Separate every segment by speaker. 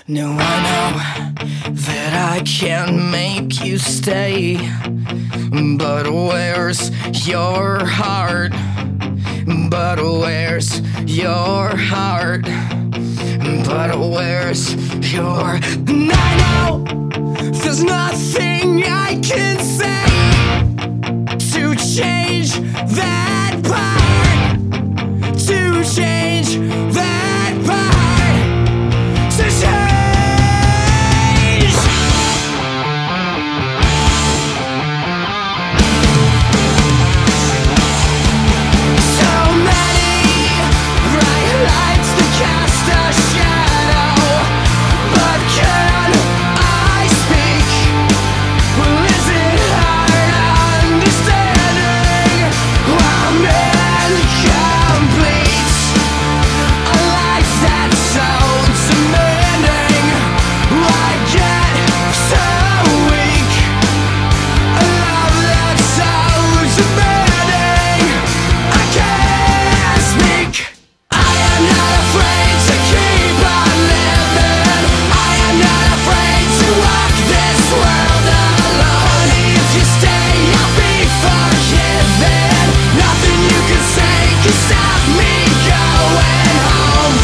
Speaker 1: No, I know that I can't make you stay, but where's your heart? But where's your heart? But where's your... And I know there's nothing I can say to change that part, to change that part, to change. So many bright lights to cast a shadow, but can I speak? Well, is it hard understanding I'm incomplete? A life that's so demanding, I get so weak. A love that's so demanding, I can't speak. I am not afraid to keep on living. I am not afraid to walk this world alone. If you stay, I'll be forgiven. Nothing you can say can stop me going home.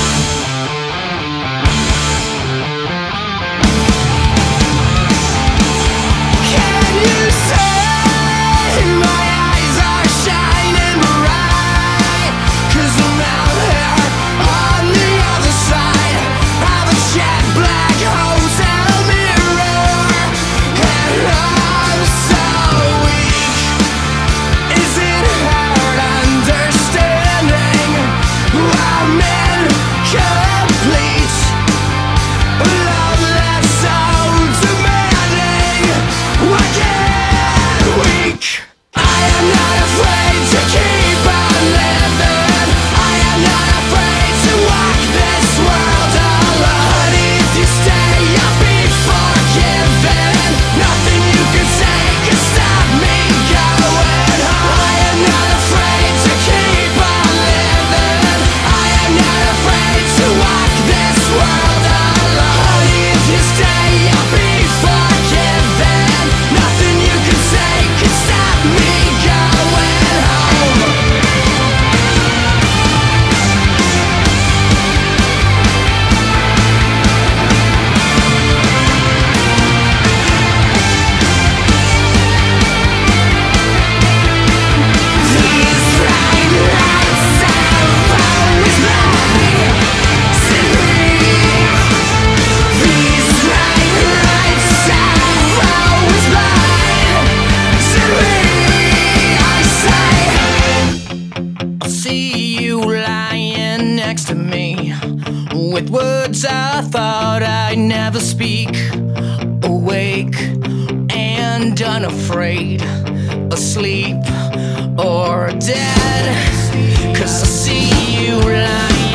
Speaker 1: Can you say my eyes are shining bright? 'Cause I'm out here on the other side of a jet black hotel mirror, and I'm so weak. Is it hard understanding I'm incomplete? A love that's so demanding, I get weak. I am not afraid to keep on living. I am not afraid to walk this world alone. If you stay, I'll be forgiven. Nothing you can say can stop me going home. I am not afraid to keep on living. I am not afraid to walk this world alone. If you stay, I'll be forgiven. Nothing you can say can stop me going home. These bright lights have always been These bright lights have always been I say, I'll see you lying next to me, with words I thought I'd never speak, awake and unafraid, asleep or dead. 'Cause I see you lying